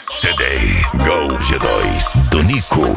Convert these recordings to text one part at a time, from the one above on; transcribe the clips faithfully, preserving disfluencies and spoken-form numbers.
C D Go Jedis Donico.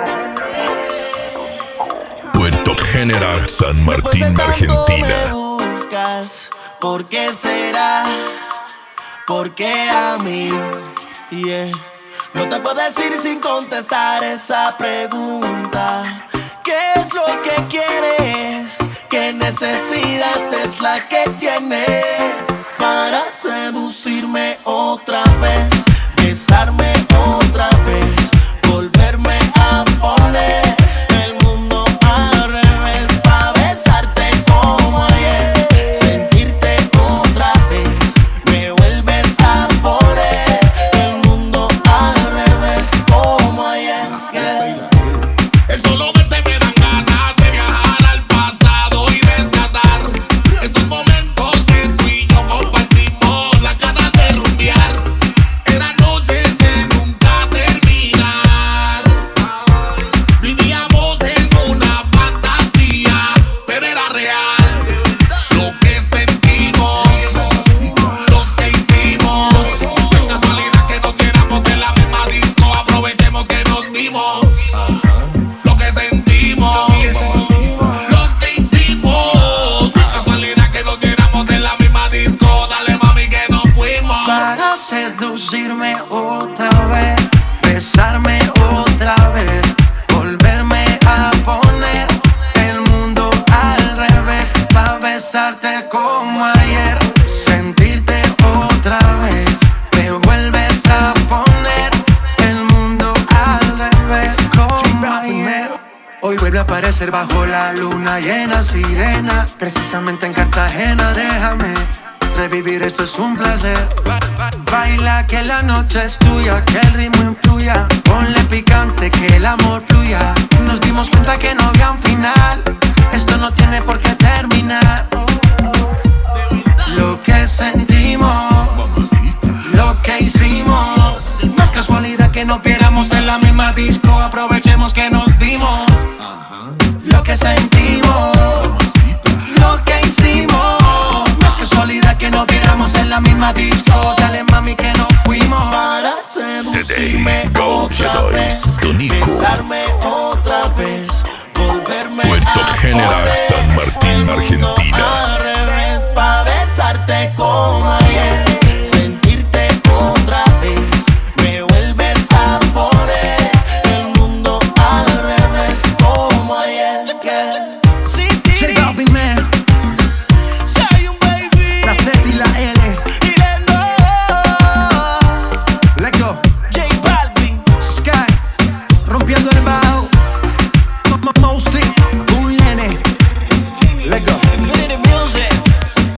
Puerto General San Martín, Argentina. Me buscas, ¿por qué será? ¿Por qué a mí? Yeah. No te puedo decir sin contestar esa pregunta. ¿Qué es lo que quieres? ¿Qué necesidad es la que tienes para seducirme otra vez? Besarme otra vez, volverme a poner el mundo al revés, pa' besarte como ayer, sentirte otra vez, me vuelves a poner el mundo al revés como ayer. Yeah. El solo verte me dan ganas de viajar al pasado y rescatar esos momentos que tú y yo compartimos, la ganas de rumbear. Eran noches de nunca terminar. Vivíamos en una fantasía, pero era real lo que sentimos, lo que hicimos. Qué casualidad que nos viéramos en la misma disco, aprovechemos que nos vimos. Lo que sentimos, lo que hicimos. Qué casualidad que nos viéramos en la misma disco. Dale mami que nos fuimos. Para seducirme otra vez, besarme otra vez, volverme a poner el mundo al revés, pa' besarte como ayer, sentirte otra vez, me vuelves a poner el mundo al revés como ayer. Hoy vuelve a aparecer bajo la luna llena, sirena, precisamente en Cartagena. Déjame revivir, esto es un placer. Baila que la noche es tuya, que el ritmo influya, ponle picante que el amor fluya. Nos dimos cuenta que no había un final, esto no tiene por qué terminar. Lo que sentimos, lo que hicimos, no es casualidad que nos viéramos en la misma disco, aprovechemos que nos vimos. Lo que sentimos, lo que hicimos, no es casualidad que nos viéramos en la misma disco. Dale mami que nos fuimos. Para C D seducirme Go otra vez, Jedis Donico. besarme otra vez, volverme Puerto a General poner San Martín, el mundo Argentina.